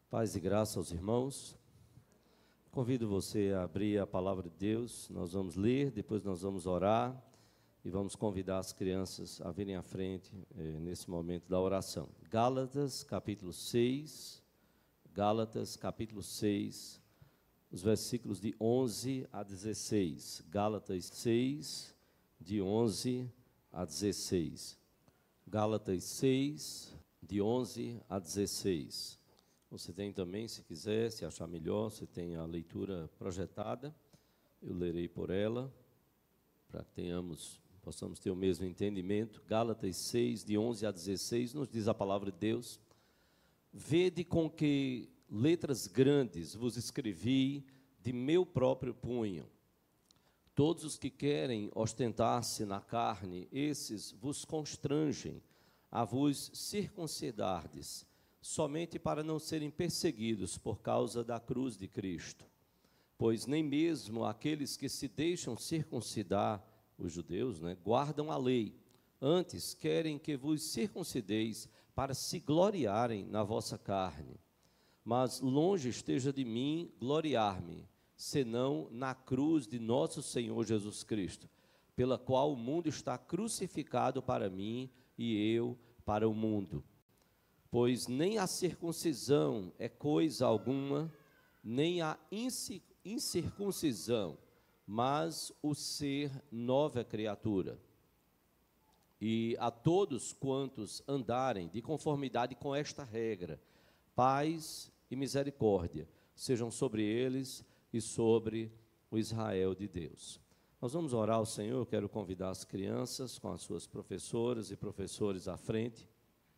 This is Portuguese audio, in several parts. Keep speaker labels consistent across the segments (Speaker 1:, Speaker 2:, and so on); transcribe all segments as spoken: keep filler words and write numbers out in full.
Speaker 1: Paz e graça aos irmãos. Convido você a abrir a palavra de Deus. Nós vamos ler, depois nós vamos orar e vamos convidar as crianças a virem à frente eh, nesse momento da oração. Gálatas, capítulo seis. Gálatas, capítulo seis, os versículos de onze a dezesseis. Gálatas seis, de onze a dezesseis. Gálatas seis, de onze a dezesseis. Você tem também, se quiser, se achar melhor, você tem a leitura projetada. Eu lerei por ela, para que tenhamos, possamos ter o mesmo entendimento. Gálatas seis, de onze a dezesseis, nos diz a palavra de Deus: Vede com que letras grandes vos escrevi de meu próprio punho. Todos os que querem ostentar-se na carne, esses vos constrangem a vos circuncidardes, somente para não serem perseguidos por causa da cruz de Cristo. Pois nem mesmo aqueles que se deixam circuncidar, os judeus, né, guardam a lei. Antes querem que vos circuncideis para se gloriarem na vossa carne. Mas longe esteja de mim gloriar-me, senão na cruz de nosso Senhor Jesus Cristo, pela qual o mundo está crucificado para mim e eu para o mundo. Pois nem a circuncisão é coisa alguma, nem a incircuncisão, mas o ser nova criatura. E a todos quantos andarem de conformidade com esta regra, paz e misericórdia sejam sobre eles e sobre o Israel de Deus. Nós vamos orar ao Senhor. Eu quero convidar as crianças com as suas professoras e professores à frente.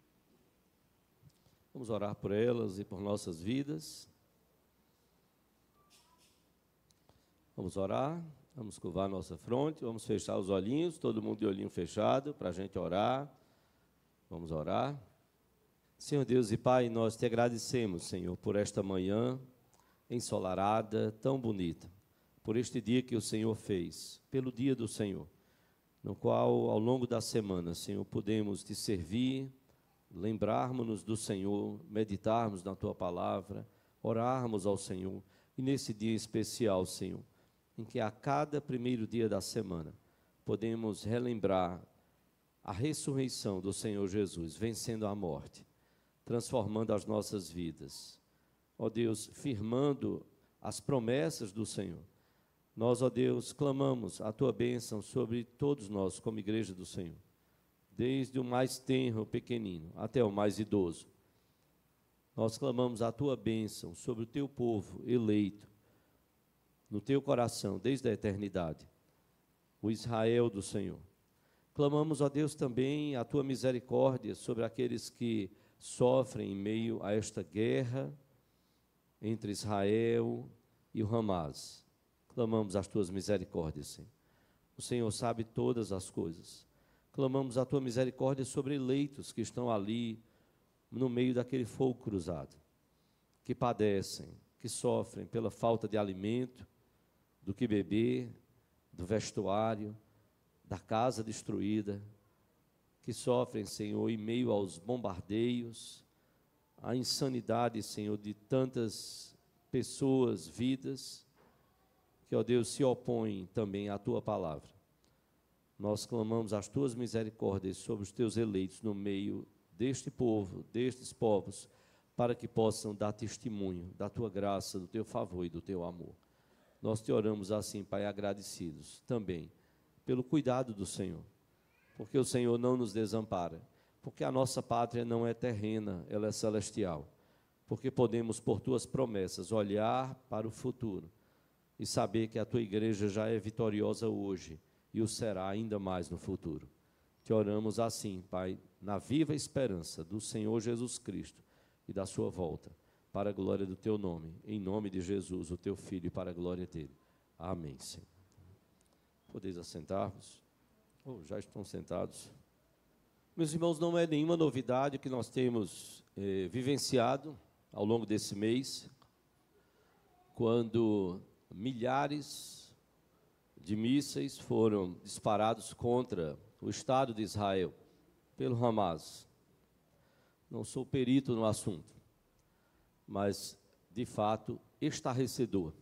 Speaker 1: Vamos orar por elas e por nossas vidas. Vamos orar, vamos curvar nossa fronte, vamos fechar os olhinhos, todo mundo de olhinho fechado, para a gente orar. Vamos orar. Senhor Deus e Pai, nós te agradecemos, Senhor, por esta manhã ensolarada, tão bonita, por este dia que o Senhor fez, pelo dia do Senhor, no qual, ao longo da semana, Senhor, podemos te servir, lembrarmos-nos do Senhor, meditarmos na Tua palavra, orarmos ao Senhor, e nesse dia especial, Senhor, em que a cada primeiro dia da semana, podemos relembrar a ressurreição do Senhor Jesus, vencendo a morte, transformando as nossas vidas, ó Deus, firmando as promessas do Senhor. Nós, ó Deus, clamamos a Tua bênção sobre todos nós, como igreja do Senhor, desde o mais tenro, pequenino, até o mais idoso. Nós clamamos a Tua bênção sobre o Teu povo eleito, no Teu coração, desde a eternidade, o Israel do Senhor. Clamamos, ó Deus, também a Tua misericórdia sobre aqueles que sofrem em meio a esta guerra entre Israel e o Hamas. Clamamos as Tuas misericórdias, Senhor. O Senhor sabe todas as coisas. Clamamos a Tua misericórdia sobre eleitos que estão ali no meio daquele fogo cruzado, que padecem, que sofrem pela falta de alimento, do que beber, do vestuário, da casa destruída, que sofrem, Senhor, em meio aos bombardeios, à insanidade, Senhor, de tantas pessoas, vidas, que, ó Deus, se opõem também à Tua palavra. Nós clamamos as Tuas misericórdias sobre os Teus eleitos no meio deste povo, destes povos, para que possam dar testemunho da Tua graça, do Teu favor e do Teu amor. Nós te oramos assim, Pai, agradecidos também pelo cuidado do Senhor, porque o Senhor não nos desampara, porque a nossa pátria não é terrena, ela é celestial, porque podemos, por Tuas promessas, olhar para o futuro e saber que a Tua igreja já é vitoriosa hoje e o será ainda mais no futuro. Te oramos assim, Pai, na viva esperança do Senhor Jesus Cristo e da sua volta, para a glória do Teu nome, em nome de Jesus, o Teu Filho, e para a glória dEle. Amém, Senhor. Podeis assentar-vos? Oh, já estão sentados. Meus irmãos, não é nenhuma novidade que nós temos eh, vivenciado ao longo desse mês, quando milhares de mísseis foram disparados contra o Estado de Israel pelo Hamas. Não sou perito no assunto, mas, de fato, estarrecedor.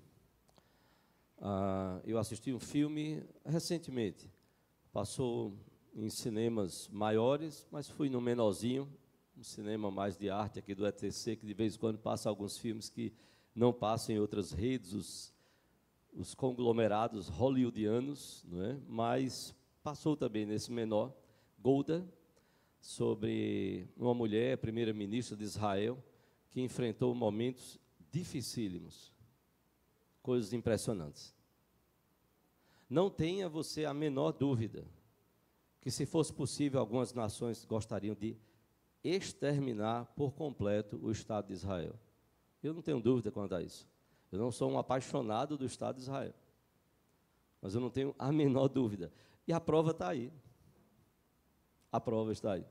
Speaker 1: Ah, eu assisti um filme recentemente, passou em cinemas maiores, mas fui no menorzinho, um cinema mais de arte aqui do E T C, que de vez em quando passa alguns filmes que não passam em outras redes, os, os conglomerados hollywoodianos, não é? Mas passou também nesse menor, Golda, sobre uma mulher, primeira-ministra de Israel, que enfrentou momentos dificílimos, coisas impressionantes. Não tenha você a menor dúvida que, se fosse possível, algumas nações gostariam de exterminar por completo o Estado de Israel. Eu não tenho dúvida quanto a isso. Eu não sou um apaixonado do Estado de Israel, mas eu não tenho a menor dúvida. E a prova está aí. A prova está aí.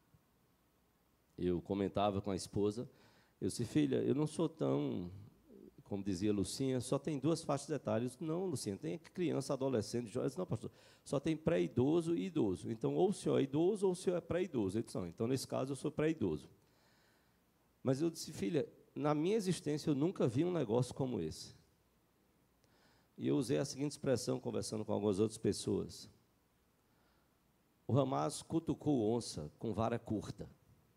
Speaker 1: Eu comentava com a esposa, eu disse, filha, eu não sou tão, como dizia Lucinha, só tem duas faixas etárias. Não, Lucinha, tem criança, adolescente, jovem. Não, pastor, só tem pré-idoso e idoso. Então, ou o senhor é idoso ou o senhor é pré-idoso. Então, nesse caso, eu sou pré-idoso. Mas eu disse, filha, na minha existência, eu nunca vi um negócio como esse. E eu usei a seguinte expressão, conversando com algumas outras pessoas. O Hamas cutucou onça com vara curta.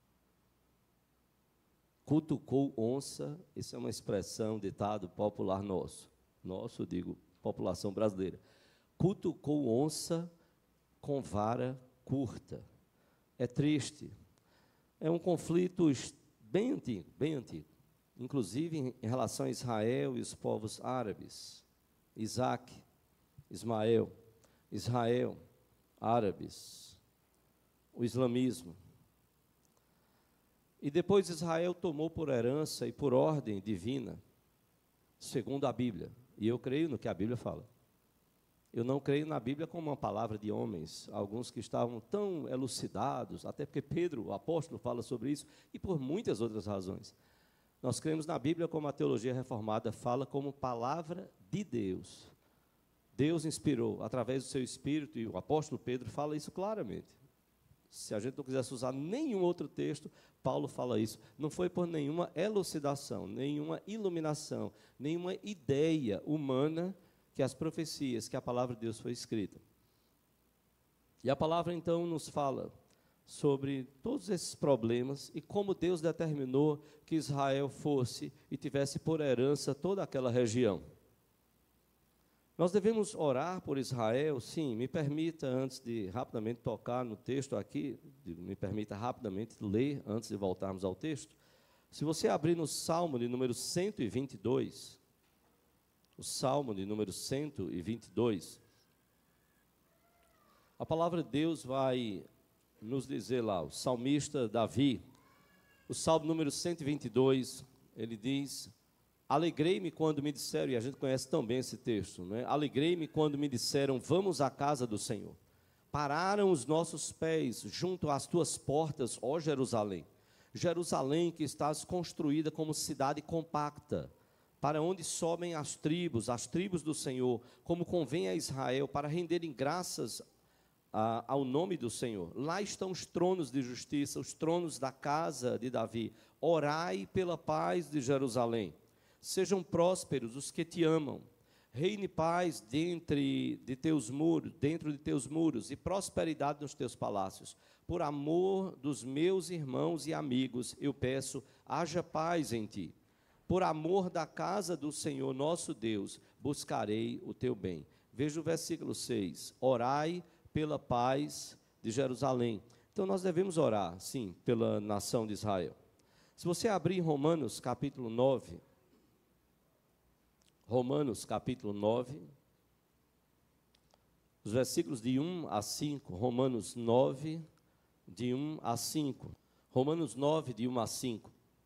Speaker 1: Cutucou onça, isso é uma expressão, ditado popular nosso. Nosso, digo, população brasileira. Cutucou onça com vara curta. É triste. É um conflito bem antigo, bem antigo. Inclusive em relação a Israel e os povos árabes. Isaac, Ismael, Israel, árabes, o islamismo. E depois Israel tomou por herança e por ordem divina, segundo a Bíblia. E eu creio no que a Bíblia fala. Eu não creio na Bíblia como uma palavra de homens, alguns que estavam tão elucidados, até porque Pedro, o apóstolo, fala sobre isso, e por muitas outras razões. Nós cremos na Bíblia como a teologia reformada fala, como palavra de Deus. Deus inspirou através do seu Espírito, e o apóstolo Pedro fala isso claramente. Se a gente não quisesse usar nenhum outro texto, Paulo fala isso. Não foi por nenhuma elucidação, nenhuma iluminação, nenhuma ideia humana que as profecias, que a palavra de Deus foi escrita. E a palavra, então, nos fala sobre todos esses problemas e como Deus determinou que Israel fosse e tivesse por herança toda aquela região. Nós devemos orar por Israel, sim. Me permita, antes de rapidamente tocar no texto aqui, me permita rapidamente ler, antes de voltarmos ao texto. Se você abrir no Salmo de número cento e vinte e dois, o Salmo de número cento e vinte e dois, a palavra de Deus vai nos dizer lá, o salmista Davi, o Salmo número cento e vinte e dois, ele diz: alegrei-me quando me disseram, e a gente conhece tão bem esse texto, né? Alegrei-me quando me disseram, vamos à casa do Senhor. Pararam os nossos pés junto às tuas portas, ó Jerusalém. Jerusalém que estás construída como cidade compacta, para onde sobem as tribos, as tribos do Senhor, como convém a Israel, para renderem graças a, ao nome do Senhor. Lá estão os tronos de justiça, os tronos da casa de Davi. Orai pela paz de Jerusalém. Sejam prósperos os que te amam. Reine paz dentro de teus muros, dentro de teus muros, e prosperidade nos teus palácios. Por amor dos meus irmãos e amigos, eu peço, haja paz em ti. Por amor da casa do Senhor nosso Deus, buscarei o teu bem. Veja o versículo seis. Orai pela paz de Jerusalém. Então nós devemos orar, sim, pela nação de Israel. Se você abrir Romanos capítulo nove, Romanos capítulo nove, os versículos de um a cinco, Romanos nove, de um a cinco, Romanos nove, de um a cinco.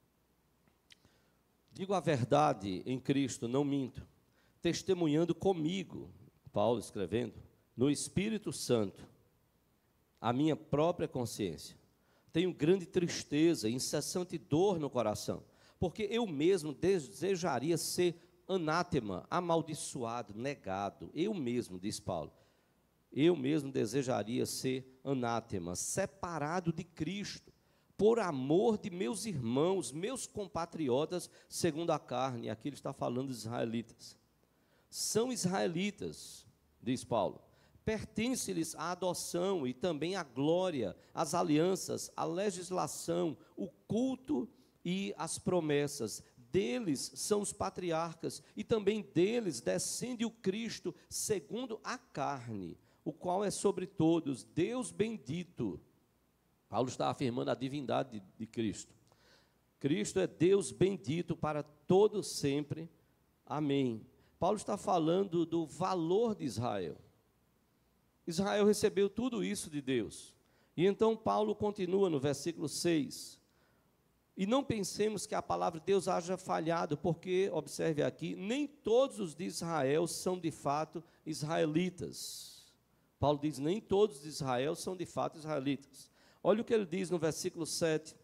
Speaker 1: Digo a verdade em Cristo, não minto, testemunhando comigo, Paulo escrevendo, no Espírito Santo, a minha própria consciência. Tenho grande tristeza, incessante dor no coração, porque eu mesmo desejaria ser anátema, amaldiçoado, negado. Eu mesmo, diz Paulo, eu mesmo desejaria ser anátema, separado de Cristo, por amor de meus irmãos, meus compatriotas, segundo a carne. Aqui ele está falando dos israelitas. São israelitas, diz Paulo. Pertence-lhes a adoção e também a glória, as alianças, a legislação, o culto e as promessas. Deles são os patriarcas, e também deles descende o Cristo, segundo a carne, o qual é sobre todos, Deus bendito. Paulo está afirmando a divindade de, de Cristo. Cristo é Deus bendito para todo sempre. Amém. Paulo está falando do valor de Israel. Israel recebeu tudo isso de Deus. E então Paulo continua no versículo seis. E não pensemos que a palavra de Deus haja falhado, porque, observe aqui, nem todos os de Israel são de fato israelitas. Paulo diz, nem todos de Israel são de fato israelitas. Olha o que ele diz no versículo sete.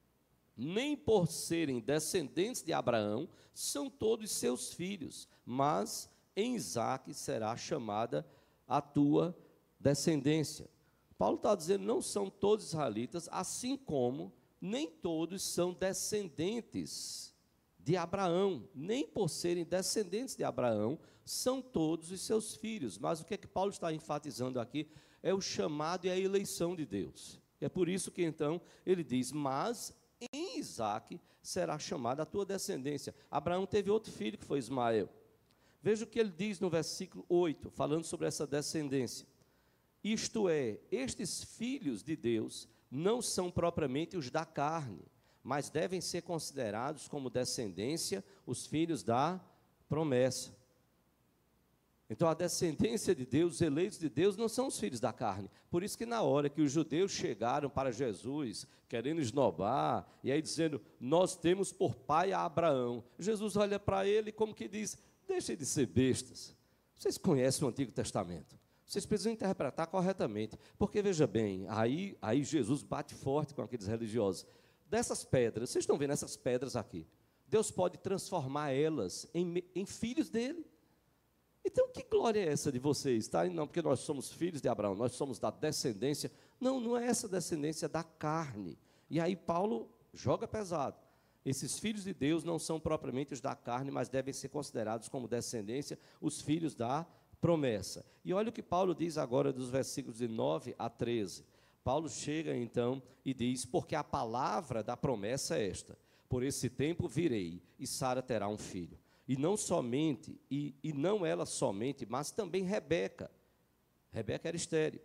Speaker 1: Nem por serem descendentes de Abraão, são todos seus filhos, mas em Isaque será chamada a tua descendência. Paulo está dizendo, não são todos israelitas, assim como nem todos são descendentes de Abraão, nem por serem descendentes de Abraão, são todos os seus filhos. Mas o que é que Paulo está enfatizando aqui é o chamado e a eleição de Deus. É por isso que então ele diz, mas em Isaque será chamada a tua descendência. Abraão teve outro filho que foi Ismael. Veja o que ele diz no versículo oito, falando sobre essa descendência. Isto é, estes filhos de Deus não são propriamente os da carne, mas devem ser considerados como descendência os filhos da promessa. Então, a descendência de Deus, os eleitos de Deus, não são os filhos da carne. Por isso que na hora que os judeus chegaram para Jesus, querendo esnobar, e aí dizendo, nós temos por pai a Abraão, Jesus olha para ele como que diz, deixem de ser bestas. Vocês conhecem o Antigo Testamento. Vocês precisam interpretar corretamente. Porque, veja bem, aí, aí Jesus bate forte com aqueles religiosos. Dessas pedras, vocês estão vendo essas pedras aqui? Deus pode transformar elas em, em filhos dele. Então, que glória é essa de vocês? Tá? Não, porque nós somos filhos de Abraão, nós somos da descendência. Não, não é essa descendência da carne. E aí Paulo joga pesado. Esses filhos de Deus não são propriamente os da carne, mas devem ser considerados como descendência os filhos da promessa. E olha o que Paulo diz agora dos versículos de nove a treze. Paulo chega então e diz, porque a palavra da promessa é esta, por esse tempo virei, e Sara terá um filho. E não somente, e, e não ela somente, mas também Rebeca. Rebeca era estéril.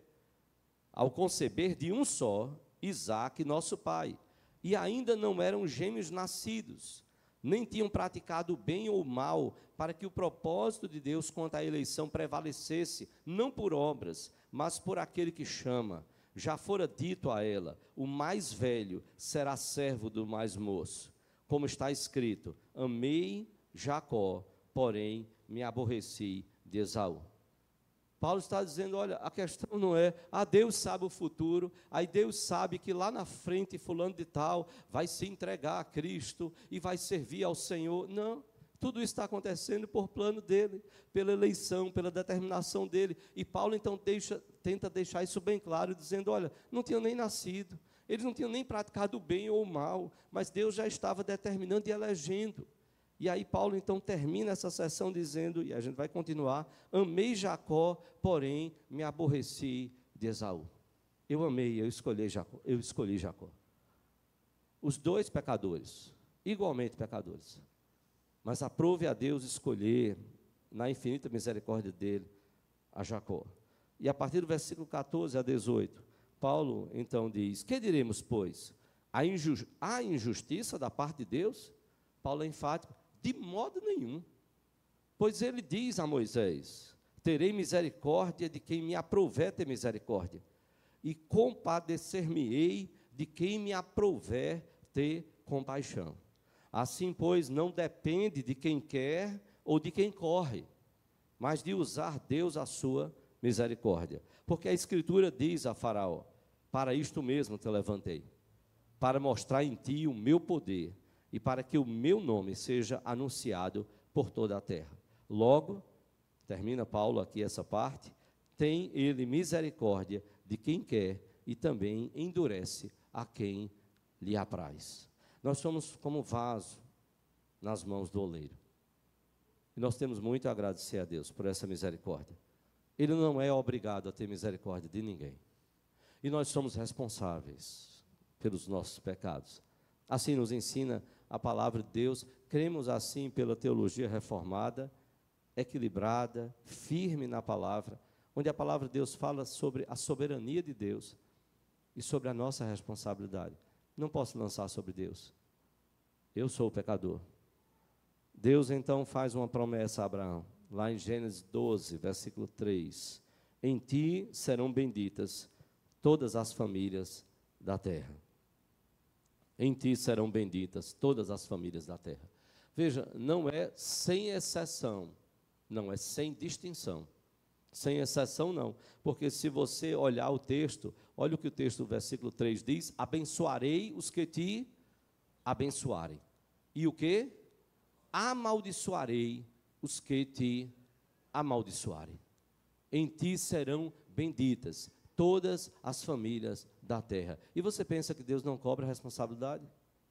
Speaker 1: Ao conceber de um só, Isaque, nosso pai. E ainda não eram gêmeos nascidos, nem tinham praticado o bem ou o mal, para que o propósito de Deus quanto à eleição prevalecesse, não por obras, mas por aquele que chama. Já fora dito a ela, o mais velho será servo do mais moço. Como está escrito, amei Jacó, porém me aborreci de Esaú. Paulo está dizendo, olha, a questão não é, ah, Deus sabe o futuro, aí Deus sabe que lá na frente fulano de tal vai se entregar a Cristo e vai servir ao Senhor. Não, tudo isso está acontecendo por plano dele, pela eleição, pela determinação dele. E Paulo então deixa, tenta deixar isso bem claro, dizendo, olha, não tinham nem nascido, eles não tinham nem praticado o bem ou o mal, mas Deus já estava determinando e elegendo. E aí Paulo então termina essa sessão dizendo, e a gente vai continuar, amei Jacó, porém me aborreci de Esaú. Eu amei, eu escolhi Jacó, eu escolhi Jacó. Os dois pecadores, igualmente pecadores. Mas aprove a Deus escolher, na infinita misericórdia dele, a Jacó. E a partir do versículo catorze a dezoito, Paulo então diz, que diremos, pois? Há inju- há injustiça da parte de Deus? Paulo é enfático. De modo nenhum, pois ele diz a Moisés, terei misericórdia de quem me aprouver ter misericórdia, e compadecer-me-ei de quem me aprouver ter compaixão. Assim, pois, não depende de quem quer ou de quem corre, mas de usar Deus a sua misericórdia. Porque a Escritura diz a Faraó, para isto mesmo te levantei, para mostrar em ti o meu poder, e para que o meu nome seja anunciado por toda a terra. Logo, termina Paulo aqui essa parte, tem ele misericórdia de quem quer e também endurece a quem lhe apraz. Nós somos como vaso nas mãos do oleiro. E nós temos muito a agradecer a Deus por essa misericórdia. Ele não é obrigado a ter misericórdia de ninguém. E nós somos responsáveis pelos nossos pecados. Assim nos ensina a palavra de Deus. Cremos assim pela teologia reformada, equilibrada, firme na palavra, onde a palavra de Deus fala sobre a soberania de Deus e sobre a nossa responsabilidade. Não posso lançar sobre Deus. Eu sou o pecador. Deus então faz uma promessa a Abraão, lá em Gênesis doze, versículo três. Em ti serão benditas todas as famílias da terra. Em ti serão benditas todas as famílias da terra. Veja, não é sem exceção, não é sem distinção. Sem exceção não, porque se você olhar o texto, olha o que o texto do versículo três diz: abençoarei os que te abençoarem. E o que? Amaldiçoarei os que te amaldiçoarem. Em ti serão benditas todas as famílias da terra. E você pensa que Deus não cobra responsabilidade?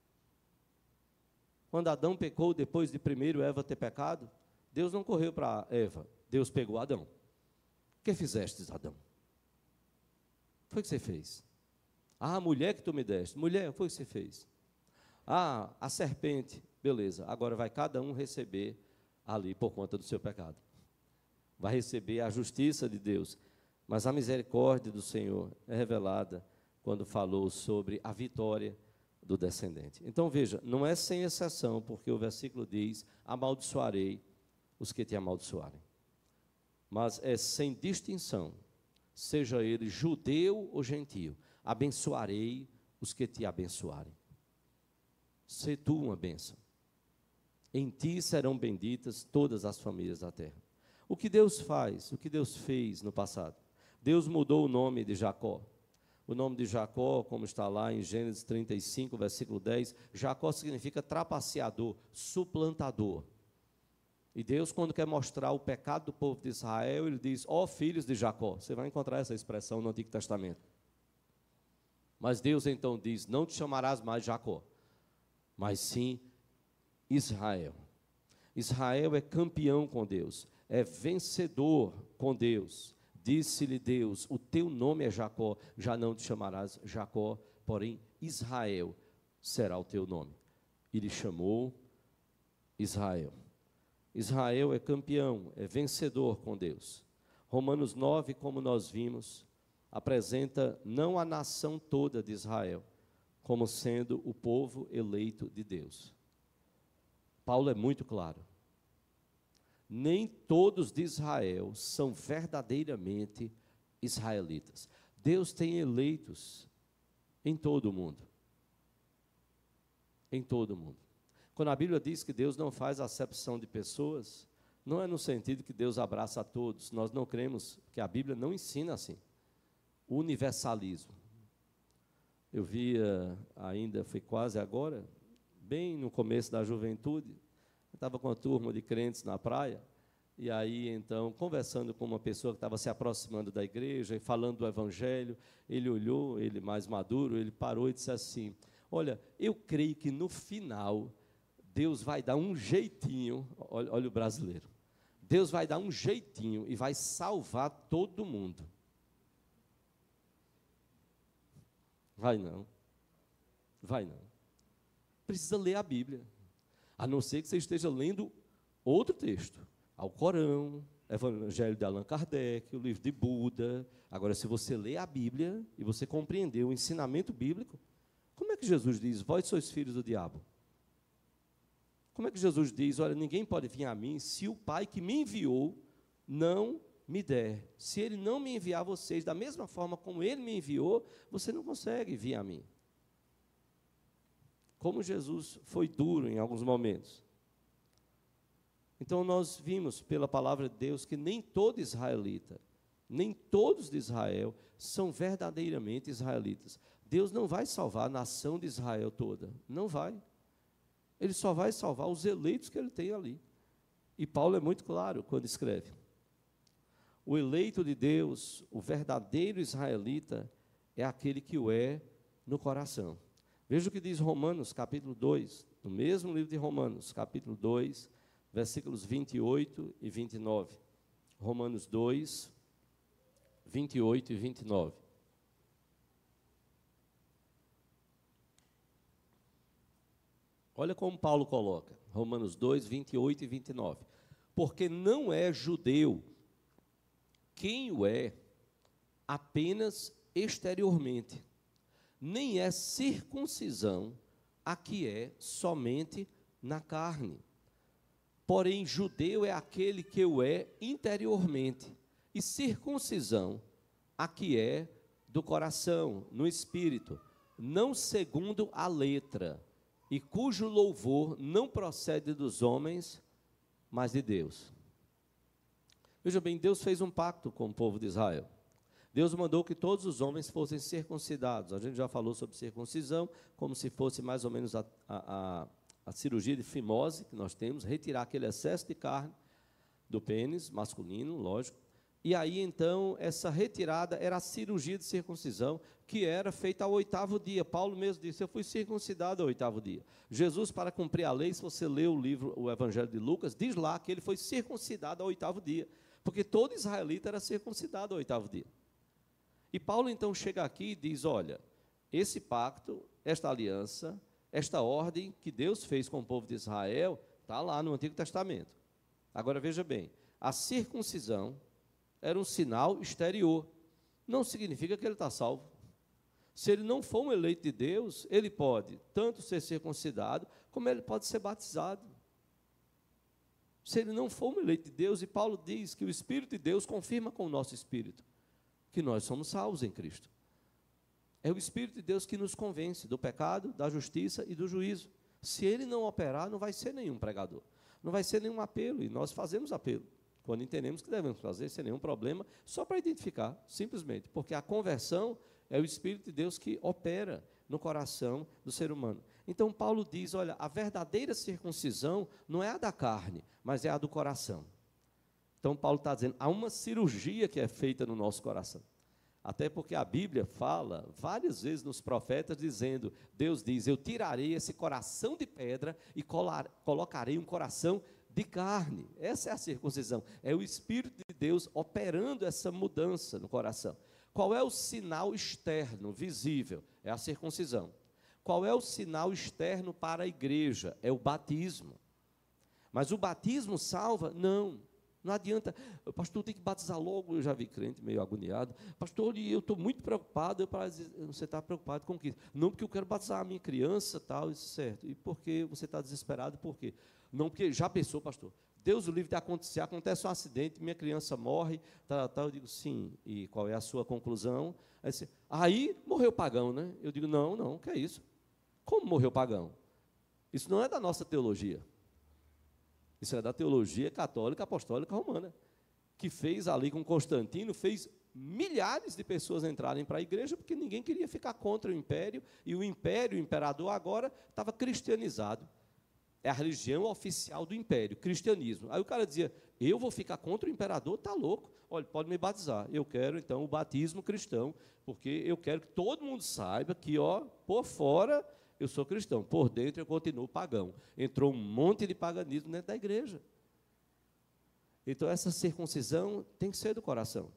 Speaker 1: Quando Adão pecou, depois de primeiro Eva ter pecado, Deus não correu para Eva, Deus pegou Adão. O que fizestes, Adão? Foi o que você fez. Ah, a mulher que tu me deste. Mulher, foi o que você fez. Ah, a serpente. Beleza, agora vai cada um receber ali por conta do seu pecado. Vai receber a justiça de Deus. Mas a misericórdia do Senhor é revelada quando falou sobre a vitória do descendente. Então veja, não é sem exceção, porque o versículo diz: amaldiçoarei os que te amaldiçoarem. Mas é sem distinção, seja ele judeu ou gentio, abençoarei os que te abençoarem. Sê tu uma bênção. Em ti serão benditas todas as famílias da terra. O que Deus faz, o que Deus fez no passado? Deus mudou o nome de Jacó. O nome de Jacó, como está lá em Gênesis trinta e cinco, versículo dez, Jacó significa trapaceador, suplantador. E Deus, quando quer mostrar o pecado do povo de Israel, Ele diz: ó filhos de Jacó. Você vai encontrar essa expressão no Antigo Testamento. Mas Deus então diz: não te chamarás mais Jacó, mas sim Israel. Israel é campeão com Deus, é vencedor com Deus. Disse-lhe Deus: o teu nome é Jacó, já não te chamarás Jacó, porém Israel será o teu nome. E lhe chamou Israel. Israel é campeão, é vencedor com Deus. Romanos nove, como nós vimos, apresenta não a nação toda de Israel, como sendo o povo eleito de Deus. Paulo é muito claro. Nem todos de Israel são verdadeiramente israelitas. Deus tem eleitos em todo o mundo. Em todo o mundo. Quando a Bíblia diz que Deus não faz acepção de pessoas, não é no sentido que Deus abraça a todos. Nós não cremos, que a Bíblia não ensina assim. O universalismo. Eu via ainda, foi quase agora, bem no começo da juventude, eu estava com uma turma de crentes na praia, e aí, então, conversando com uma pessoa que estava se aproximando da igreja e falando do evangelho, ele olhou, ele mais maduro, ele parou e disse assim: olha, eu creio que no final Deus vai dar um jeitinho, olha, olha o brasileiro, Deus vai dar um jeitinho e vai salvar todo mundo. Vai não, vai não. Precisa ler a Bíblia, a não ser que você esteja lendo outro texto, ao Corão, Evangelho de Allan Kardec, o livro de Buda. Agora, se você lê a Bíblia e você compreender o ensinamento bíblico, como é que Jesus diz: vós sois filhos do diabo? Como é que Jesus diz: olha, ninguém pode vir a mim se o Pai que me enviou não me der? Se Ele não me enviar vocês da mesma forma como Ele me enviou, você não consegue vir a mim. Como Jesus foi duro em alguns momentos. Então nós vimos pela palavra de Deus que nem todo israelita, nem todos de Israel são verdadeiramente israelitas. Deus não vai salvar a nação de Israel toda, não vai. Ele só vai salvar os eleitos que Ele tem ali. E Paulo é muito claro quando escreve: o eleito de Deus, o verdadeiro israelita, é aquele que o é no coração. Veja o que diz Romanos, capítulo dois, no mesmo livro de Romanos, capítulo dois, versículos vinte e oito e vinte e nove. Romanos dois, vinte e oito e vinte e nove. Olha como Paulo coloca, Romanos dois, vinte e oito e vinte e nove. Porque não é judeu quem o é apenas exteriormente, nem é circuncisão a que é somente na carne. Porém, judeu é aquele que o é interiormente, e circuncisão a que é do coração, no espírito, não segundo a letra, e cujo louvor não procede dos homens, mas de Deus. Veja bem, Deus fez um pacto com o povo de Israel. Deus mandou que todos os homens fossem circuncidados. A gente já falou sobre circuncisão, como se fosse mais ou menos a, a, a, a cirurgia de fimose que nós temos, retirar aquele excesso de carne do pênis masculino, lógico. E aí, então, essa retirada era a cirurgia de circuncisão, que era feita ao oitavo dia. Paulo mesmo disse, eu fui circuncidado ao oitavo dia. Jesus, para cumprir a lei, se você lê o livro, o Evangelho de Lucas, diz lá que ele foi circuncidado ao oitavo dia, porque todo israelita era circuncidado ao oitavo dia. E Paulo, então, chega aqui e diz, olha, esse pacto, esta aliança, esta ordem que Deus fez com o povo de Israel, está lá no Antigo Testamento. Agora, veja bem, a circuncisão era um sinal exterior, não significa que ele está salvo. Se ele não for um eleito de Deus, ele pode tanto ser circuncidado, como ele pode ser batizado. Se ele não for um eleito de Deus, e Paulo diz que o Espírito de Deus confirma com o nosso espírito, que nós somos salvos em Cristo. É o Espírito de Deus que nos convence do pecado, da justiça e do juízo. Se ele não operar, não vai ser nenhum pregador, não vai ser nenhum apelo, e nós fazemos apelo, quando entendemos que devemos fazer, sem nenhum problema, só para identificar, simplesmente, porque a conversão é o Espírito de Deus que opera no coração do ser humano. Então, Paulo diz, olha, a verdadeira circuncisão não é a da carne, mas é a do coração. Então, Paulo está dizendo, há uma cirurgia que é feita no nosso coração. Até porque a Bíblia fala várias vezes nos profetas, dizendo, Deus diz, eu tirarei esse coração de pedra e colar, colocarei um coração de carne. Essa é a circuncisão, é o Espírito de Deus operando essa mudança no coração. Qual é o sinal externo, visível? É a circuncisão. Qual é o sinal externo para a igreja? É o batismo. Mas o batismo salva? Não. Não adianta, pastor, tem que batizar logo. Eu já vi crente meio agoniado. Pastor, eu estou muito preocupado. Eu para dizer, você está preocupado com o quê? Não, porque eu quero batizar a minha criança, tal, isso certo. E por que você está desesperado? Por quê? Não, porque já pensou, pastor, Deus o livre de acontecer, acontece um acidente, minha criança morre, tal, tal. Eu digo, sim, e qual é a sua conclusão? Aí, você, aí morreu pagão, né? Eu digo, não, não, que é isso? Como morreu pagão? Isso não é da nossa teologia. Isso é da teologia católica, apostólica, romana, que fez ali com Constantino, fez milhares de pessoas entrarem para a igreja, porque ninguém queria ficar contra o império, e o império, o imperador agora, estava cristianizado. É a religião oficial do império, cristianismo. Aí o cara dizia, eu vou ficar contra o imperador? Está louco. Olha, pode me batizar. Eu quero, então, o batismo cristão, porque eu quero que todo mundo saiba que, ó, por fora, eu sou cristão, por dentro eu continuo pagão. Entrou um monte de paganismo dentro da igreja. Então, essa circuncisão tem que ser do coração.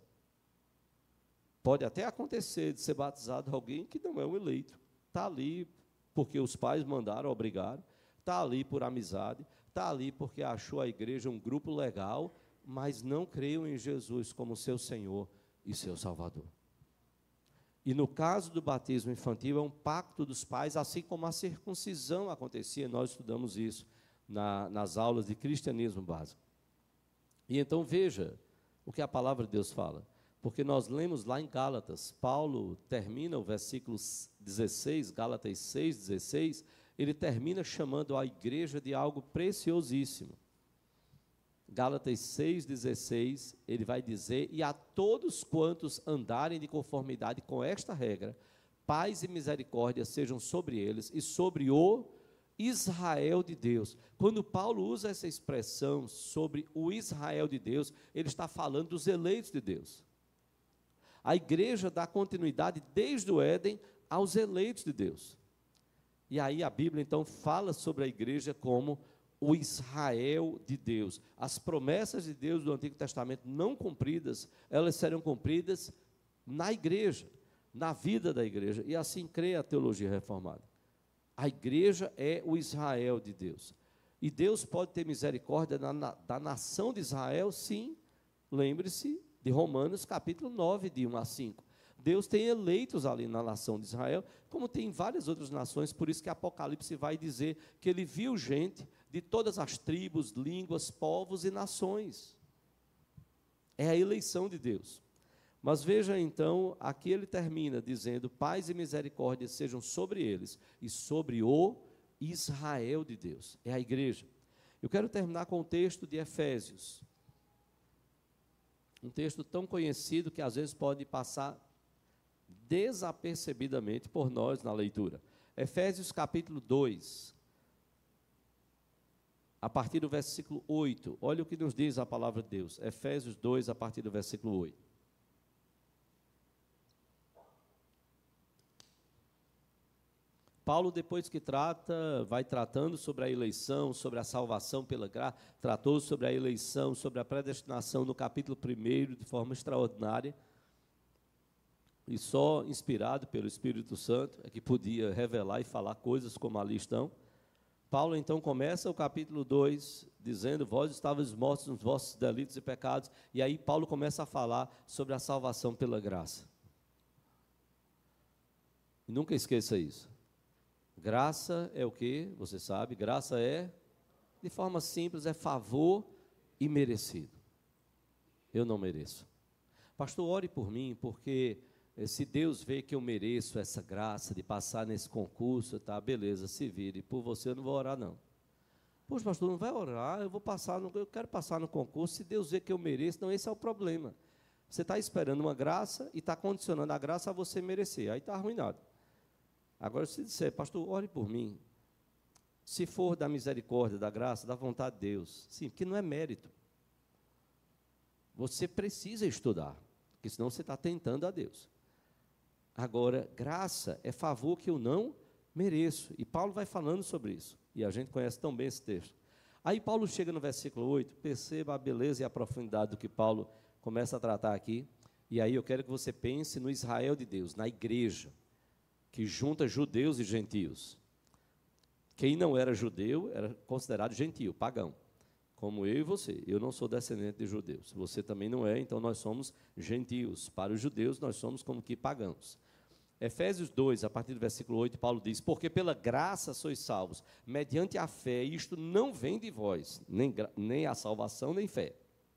Speaker 1: Pode até acontecer de ser batizado alguém que não é um eleito. Está ali porque os pais mandaram, obrigaram. Está ali por amizade, está ali porque achou a igreja um grupo legal, mas não creiam em Jesus como seu Senhor e seu Salvador. E no caso do batismo infantil, é um pacto dos pais, assim como a circuncisão acontecia, nós estudamos isso na, nas aulas de cristianismo básico. E então veja o que a palavra de Deus fala, porque nós lemos lá em Gálatas, Paulo termina o versículo dezesseis, Gálatas seis, dezesseis, ele termina chamando a igreja de algo preciosíssimo. Gálatas seis, dezesseis, ele vai dizer, e a todos quantos andarem de conformidade com esta regra, paz e misericórdia sejam sobre eles e sobre o Israel de Deus. Quando Paulo usa essa expressão sobre o Israel de Deus, ele está falando dos eleitos de Deus. A igreja dá continuidade desde o Éden aos eleitos de Deus. E aí a Bíblia, então, fala sobre a igreja como o Israel de Deus. As promessas de Deus do Antigo Testamento não cumpridas, elas serão cumpridas na igreja, na vida da igreja. E assim crê a teologia reformada. A igreja é o Israel de Deus. E Deus pode ter misericórdia da, da nação de Israel, sim. Lembre-se de Romanos capítulo nove, de um a cinco. Deus tem eleitos ali na nação de Israel, como tem em várias outras nações, por isso que Apocalipse vai dizer que ele viu gente de todas as tribos, línguas, povos e nações. É a eleição de Deus. Mas veja então, aqui ele termina dizendo, paz e misericórdia sejam sobre eles e sobre o Israel de Deus, é a igreja. Eu quero terminar com o texto de Efésios, um texto tão conhecido que às vezes pode passar desapercebidamente por nós na leitura. Efésios capítulo dois, a partir do versículo oito, olha o que nos diz a palavra de Deus, Efésios dois, a partir do versículo oito. Paulo, depois que trata, vai tratando sobre a eleição, sobre a salvação pela graça, tratou sobre a eleição, sobre a predestinação no capítulo primeiro, de forma extraordinária, e só inspirado pelo Espírito Santo, é que podia revelar e falar coisas como ali estão. Paulo, então, começa o capítulo dois, dizendo, vós estavais mortos nos vossos delitos e pecados, e aí Paulo começa a falar sobre a salvação pela graça. E nunca esqueça isso. Graça é o que? Você sabe, graça é, de forma simples, é favor imerecido. Eu não mereço. Pastor, ore por mim, porque se Deus vê que eu mereço essa graça de passar nesse concurso, tá, beleza, se vire. Por você eu não vou orar, não. Poxa, pastor, não vai orar, eu vou passar, no, eu quero passar no concurso, se Deus vê que eu mereço, não, esse é o problema. Você está esperando uma graça e está condicionando a graça a você merecer, aí está arruinado. Agora, se disser, pastor, ore por mim, se for da misericórdia, da graça, da vontade de Deus, sim, porque não é mérito. Você precisa estudar, porque senão você está tentando a Deus. Agora, graça é favor que eu não mereço, e Paulo vai falando sobre isso, e a gente conhece tão bem esse texto. Aí Paulo chega no versículo oito, perceba a beleza e a profundidade do que Paulo começa a tratar aqui, e aí eu quero que você pense no Israel de Deus, na igreja, que junta judeus e gentios. Quem não era judeu era considerado gentio, pagão, como eu e você. Eu não sou descendente de judeus, você também não é, então nós somos gentios. Para os judeus nós somos como que pagãos. Efésios dois, a partir do versículo oito, Paulo diz, porque pela graça sois salvos, mediante a fé, e isto não vem de vós, nem, nem a salvação, nem fé.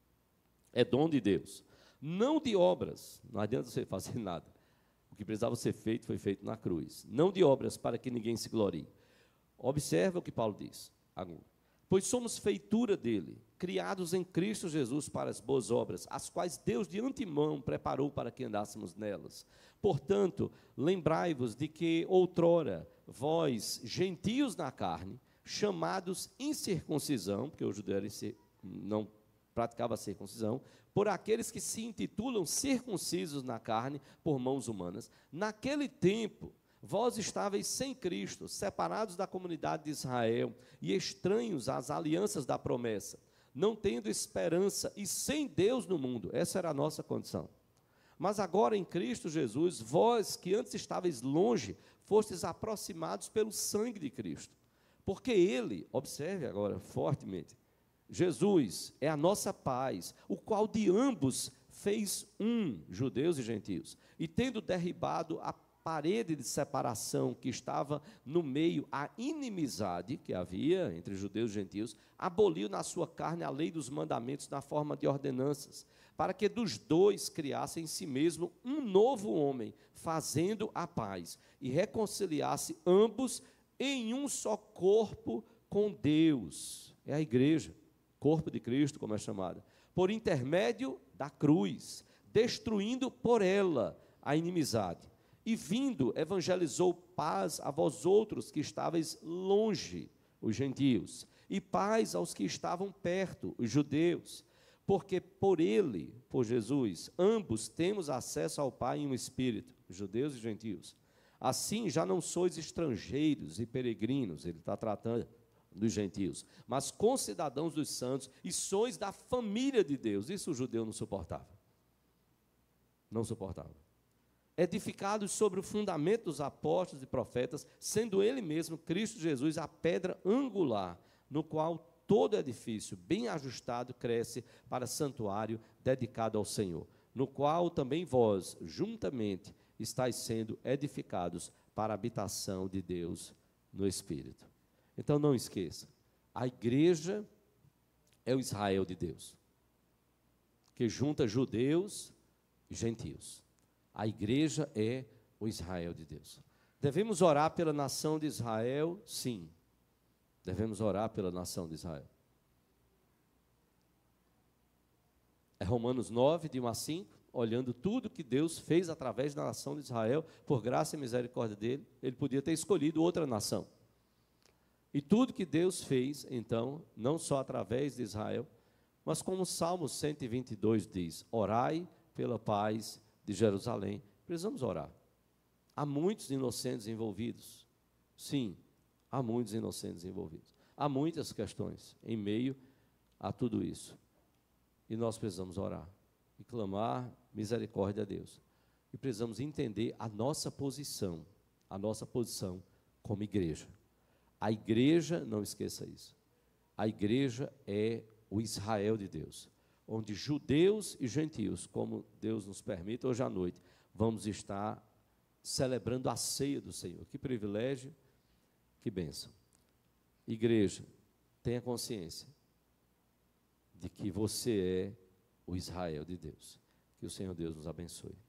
Speaker 1: É dom de Deus, não de obras, não adianta você fazer nada. O que precisava ser feito, foi feito na cruz. Não de obras, para que ninguém se glorie. Observa o que Paulo diz. Pois somos feitura dele, criados em Cristo Jesus para as boas obras, as quais Deus de antemão preparou para que andássemos nelas. Portanto, lembrai-vos de que outrora, vós, gentios na carne, chamados incircuncisão, porque o judeu não praticava a circuncisão, por aqueles que se intitulam circuncisos na carne por mãos humanas. Naquele tempo, vós estáveis sem Cristo, separados da comunidade de Israel e estranhos às alianças da promessa, não tendo esperança e sem Deus no mundo. Essa era a nossa condição. Mas agora em Cristo Jesus, vós que antes estáveis longe, fostes aproximados pelo sangue de Cristo. Porque Ele, observe agora fortemente, Jesus é a nossa paz, o qual de ambos fez um, judeus e gentios, e tendo derribado a parede de separação que estava no meio, a inimizade que havia entre judeus e gentios, aboliu na sua carne a lei dos mandamentos na forma de ordenanças, para que dos dois criasse em si mesmo um novo homem, fazendo a paz, e reconciliasse ambos em um só corpo com Deus. É a igreja. Corpo de Cristo, como é chamada, por intermédio da cruz, destruindo por ela a inimizade, e vindo, evangelizou paz a vós outros que estáveis longe, os gentios, e paz aos que estavam perto, os judeus, porque por ele, por Jesus, ambos temos acesso ao Pai em um Espírito, judeus e gentios. Assim, já não sois estrangeiros e peregrinos, ele está tratando dos gentios, mas concidadãos dos santos, e sois da família de Deus. Isso o judeu não suportava. Não suportava. Edificados sobre o fundamento dos apóstolos e profetas, sendo ele mesmo, Cristo Jesus, a pedra angular, no qual todo edifício bem ajustado cresce para santuário dedicado ao Senhor, no qual também vós, juntamente, estáis sendo edificados para a habitação de Deus no Espírito. Então não esqueça, a igreja é o Israel de Deus, que junta judeus e gentios. A igreja é o Israel de Deus. Devemos orar pela nação de Israel? Sim. Devemos orar pela nação de Israel. É Romanos nove, de um a cinco, olhando tudo que Deus fez através da nação de Israel, por graça e misericórdia dele, ele podia ter escolhido outra nação. E tudo que Deus fez, então, não só através de Israel, mas como o Salmo cento e vinte e dois diz, orai pela paz de Jerusalém. Precisamos orar. Há muitos inocentes envolvidos. Sim, há muitos inocentes envolvidos. Há muitas questões em meio a tudo isso. E nós precisamos orar e clamar misericórdia a Deus. E precisamos entender a nossa posição, a nossa posição como igreja. A igreja, não esqueça isso, a igreja é o Israel de Deus, onde judeus e gentios, como Deus nos permite, hoje à noite, vamos estar celebrando a ceia do Senhor. Que privilégio, que bênção. Igreja, tenha consciência de que você é o Israel de Deus. Que o Senhor Deus nos abençoe.